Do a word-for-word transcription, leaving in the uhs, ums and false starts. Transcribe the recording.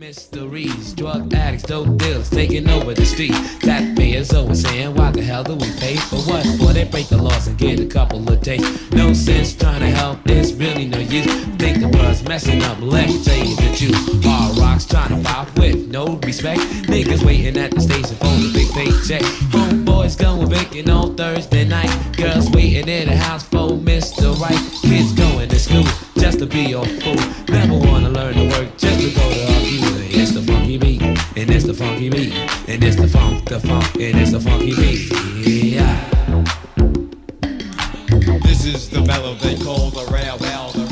Mysteries, drug addicts, dope dealers taking over the street. That is always saying, why the hell do we pay for what? Boy, they break the laws and get a couple of days. No sense trying to help, it's really no use. Think the buzz messing up, let me tell you the truth. Hard rocks trying to pop with no respect. Niggas waiting at the station for the big paycheck. Homeboys going vacant on Thursday night. Girls waiting in the house for Mister Right. Kids going to school just to be a fool. Never wanna learn to work just to go to our view. It's the funky beat, and it's the funky beat, and it's the funk, the funk, and it's the funky beat. Yeah. This is the mellow they call the rail, well, the